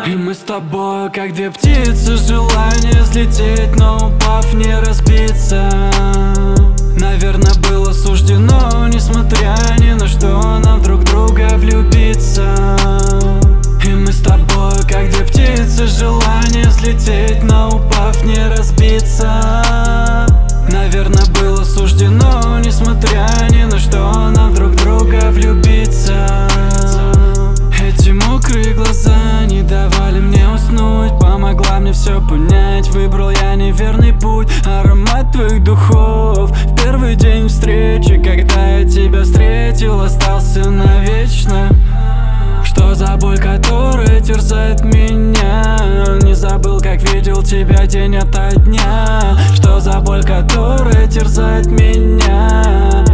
И мы с тобой, как две птицы, желание взлететь, но упав не разбиться. Наверное, было суждено, несмотря ни на что, нам друг друга влюбиться. И мы с тобой, как две птицы, желание взлететь, но упав не разбиться. Наверное, было суждено, несмотря ни на что, нам друг друга влюбиться. Эти мокрые глаза не давали мне уснуть, помогла мне все понять, выбрал я неверный путь. Аромат твоих духов в первый день встречи, когда я тебя встретил, остался навечно. Что за боль, которая терзает меня? Не забыл, как видел тебя день ото дня. Что за боль, которая терзает меня?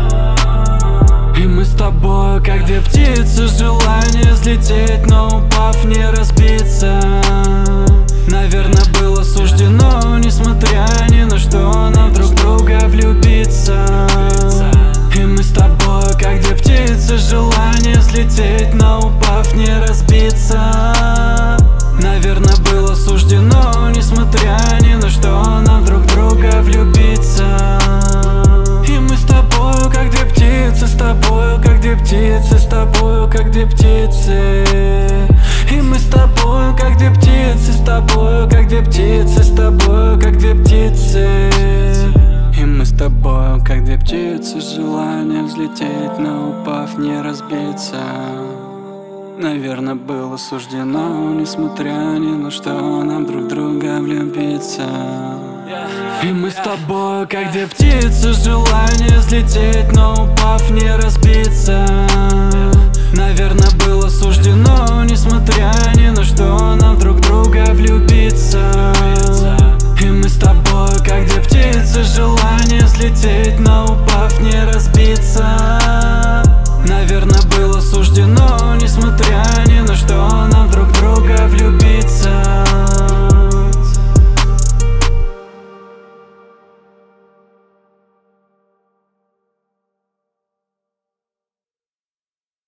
И мы с тобой, как две птицы, желание взлететь, но упав не разбиться. Наверное, было суждено, несмотря ни на что, нам друг друга влюбиться. И мы с тобой, как две птицы, желание взлететь, но упав не разбиться. Наверное, было суждено, несмотря ни на что, нам друг друга влюбиться. И мы с тобой, как две птицы, с тобой, как две птицы, с тобой, как две птицы. И мы с тобой, как две птицы, с тобой, как две птицы, с тобой, как две птицы. И мы с тобой, как две птицы, желание взлететь, но упав не разбиться. Наверное, было суждено, несмотря ни на что, нам друг друга влюбиться. И мы с тобой, как две птицы, желание взлететь, но упав не разбиться. Наверное, было суждено, несмотря ни на что, нам друг друга влюбиться. И мы с тобой, как две птицы, желание взлететь, но упав не разбиться.